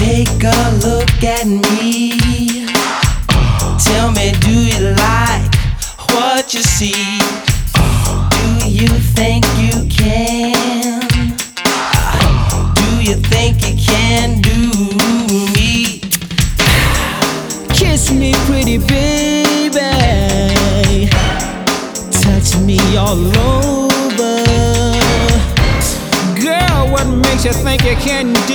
Take a look at me. Tell me, do you like what you see? Do you think you can? Do you think you can do me? Kiss me, pretty baby. Touch me all over. Girl, what makes you think you can do